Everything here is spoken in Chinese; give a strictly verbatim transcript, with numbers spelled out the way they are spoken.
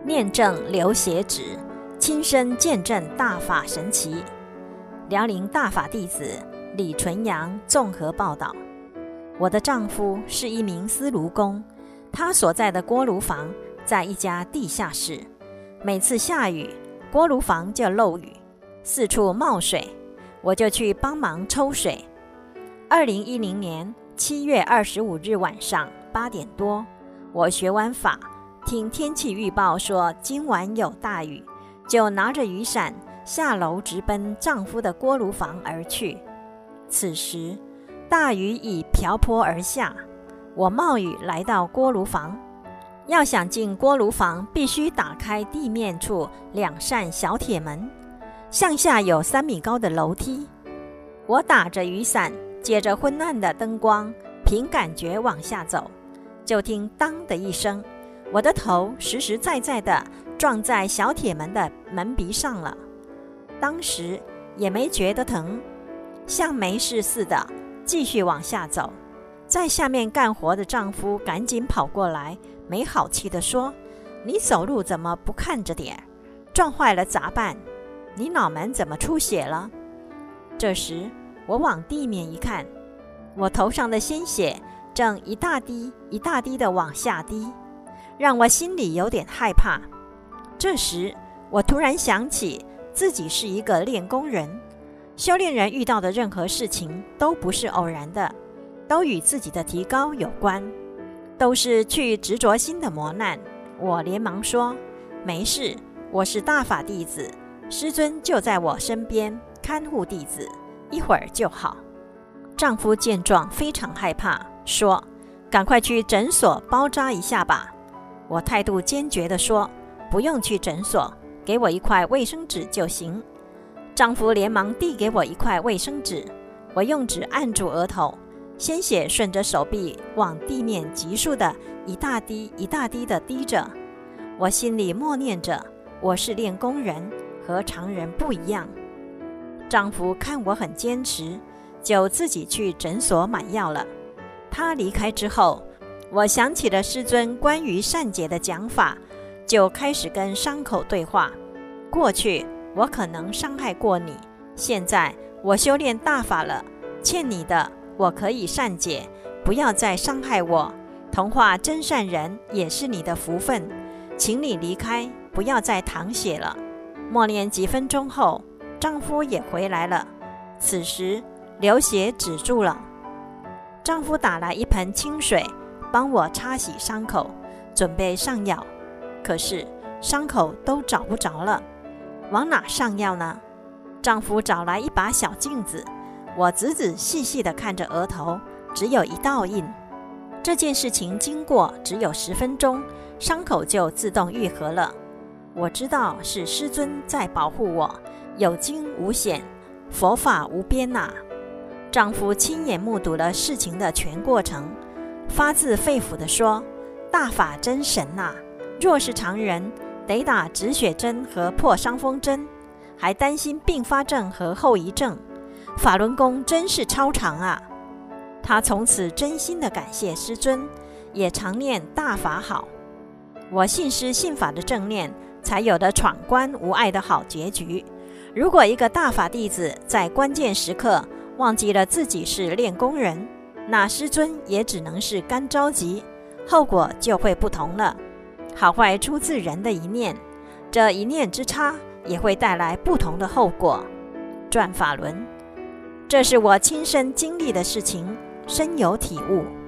面证流血止，亲身见证大法神奇。辽宁大法弟子李纯阳综合报道。我的丈夫是一名司炉工，他所在的锅炉房在一家地下室，每次下雨，锅炉房就漏雨，四处冒水，我就去帮忙抽水。二零一零年七月二十五日晚上八点多，我学完法，听天气预报说今晚有大雨，就拿着雨伞下楼直奔丈夫的锅炉房而去。此时大雨已瓢泼而下，我冒雨来到锅炉房。要想进锅炉房，必须打开地面处两扇小铁门，向下有三米高的楼梯。我打着雨伞，借着昏暗的灯光，凭感觉往下走，就听当的一声，我的头实实在在地撞在小铁门的门鼻上了。当时也没觉得疼，像没事似的继续往下走。在下面干活的丈夫赶紧跑过来，没好气地说：你走路怎么不看着点？撞坏了咋办？你脑门怎么出血了？这时我往地面一看，我头上的鲜血正一大滴一大滴地往下滴，让我心里有点害怕。这时我突然想起自己是一个练功人，修炼人遇到的任何事情都不是偶然的，都与自己的提高有关，都是去执着心的磨难。我连忙说：没事，我是大法弟子，师尊就在我身边看护弟子，一会儿就好。丈夫见状非常害怕，说：赶快去诊所包扎一下吧。我态度坚决地说：不用去诊所，给我一块卫生纸就行。丈夫连忙递给我一块卫生纸，我用纸按住额头，鲜血顺着手臂往地面急速的一大滴一大滴的滴着。我心里默念着：我是练功人，和常人不一样。丈夫看我很坚持，就自己去诊所买药了。他离开之后，我想起了师尊关于善解的讲法，就开始跟伤口对话。过去我可能伤害过你，现在我修炼大法了，欠你的我可以善解，不要再伤害我。同化真善人也是你的福分，请你离开，不要再淌血了。默念几分钟后，丈夫也回来了，此时流血止住了。丈夫打来一盆清水，帮我擦洗伤口，准备上药。可是伤口都找不着了，往哪上药呢？丈夫找来一把小镜子，我仔仔细细地看着额头，只有一道印。这件事情经过只有十分钟，伤口就自动愈合了。我知道是师尊在保护我，有惊无险，佛法无边啊。丈夫亲眼目睹了事情的全过程，发自肺腑地说：大法真神啊，若是常人得打止血针和破伤风针，还担心并发症和后遗症，法轮功真是超常啊。他从此真心地感谢师尊，也常念大法好。我信师信法的正念，才有了闯关无碍的好结局。如果一个大法弟子在关键时刻忘记了自己是练功人，那师尊也只能是干着急，后果就会不同了。好坏出自人的一念，这一念之差也会带来不同的后果。转法轮，这是我亲身经历的事情，深有体悟。